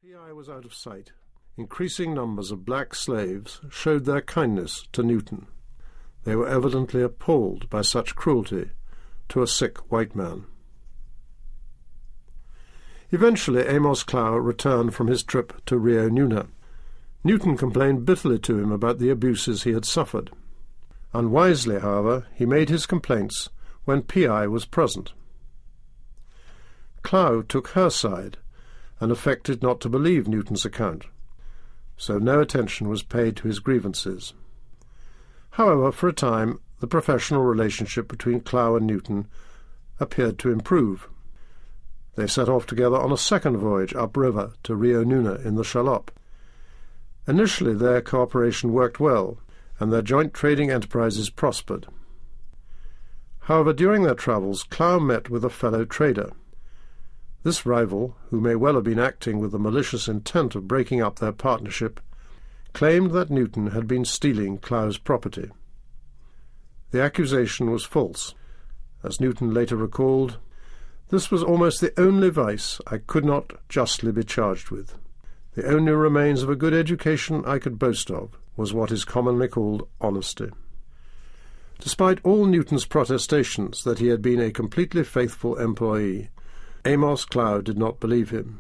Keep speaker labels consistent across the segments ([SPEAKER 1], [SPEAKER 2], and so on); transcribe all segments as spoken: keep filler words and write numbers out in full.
[SPEAKER 1] P I was out of sight. Increasing numbers of black slaves showed their kindness to Newton. They were evidently appalled by such cruelty to a sick white man. Eventually Amos Clow returned from his trip to Rio Nuna. Newton complained bitterly to him about the abuses he had suffered. Unwisely, however, he made his complaints when P I was present. Clow took her side and affected not to believe Newton's account, so no attention was paid to his grievances. However, for a time, the professional relationship between Clow and Newton appeared to improve. They set off together on a second voyage upriver to Rio Nuna in the Shallop. Initially their cooperation worked well, and their joint trading enterprises prospered. However, during their travels, Clow met with a fellow trader. This rival, who may well have been acting with the malicious intent of breaking up their partnership, claimed that Newton had been stealing Clow's property. The accusation was false. As Newton later recalled, "This was almost the only vice I could not justly be charged with. The only remains of a good education I could boast of was what is commonly called honesty." Despite all Newton's protestations that he had been a completely faithful employee, Amos Clow did not believe him.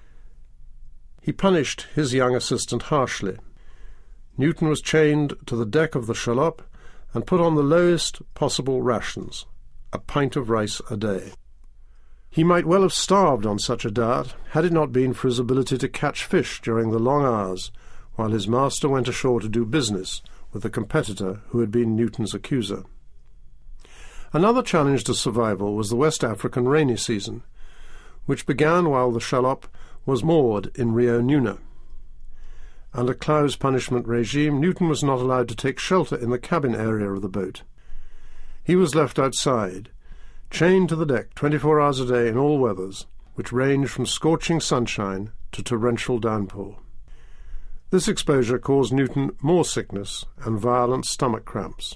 [SPEAKER 1] He punished his young assistant harshly. Newton was chained to the deck of the Shallop and put on the lowest possible rations, a pint of rice a day. He might well have starved on such a diet had it not been for his ability to catch fish during the long hours while his master went ashore to do business with the competitor who had been Newton's accuser. Another challenge to survival was the West African rainy season, which began while the Shallop was moored in Rio Nuna. Under Clow's punishment regime, Newton was not allowed to take shelter in the cabin area of the boat. He was left outside, chained to the deck twenty-four hours a day in all weathers, which ranged from scorching sunshine to torrential downpour. This exposure caused Newton more sickness and violent stomach cramps.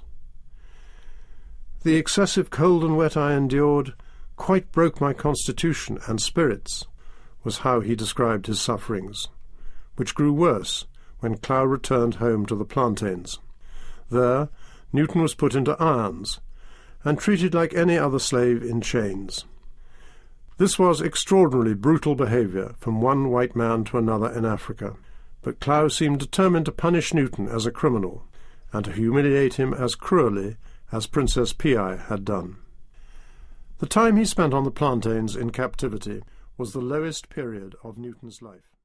[SPEAKER 1] "The excessive cold and wet I endured quite broke my constitution and spirits," was how he described his sufferings, which grew worse when Clow returned home to the plantains. There, Newton was put into irons and treated like any other slave in chains. This was extraordinarily brutal behaviour from one white man to another in Africa, but Clow seemed determined to punish Newton as a criminal and to humiliate him as cruelly as Princess P I had done. The time he spent on the plantains in captivity was the lowest period of Newton's life.